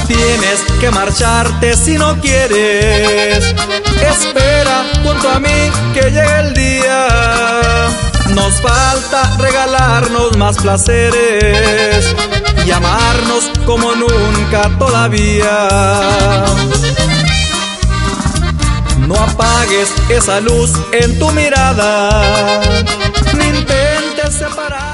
tienes que marcharte si no quieres. Espera junto a mí que llegue el día. Nos falta regalarnos más placeres y amarnos como nunca todavía. No apagues esa luz en tu mirada, ni intentes separar.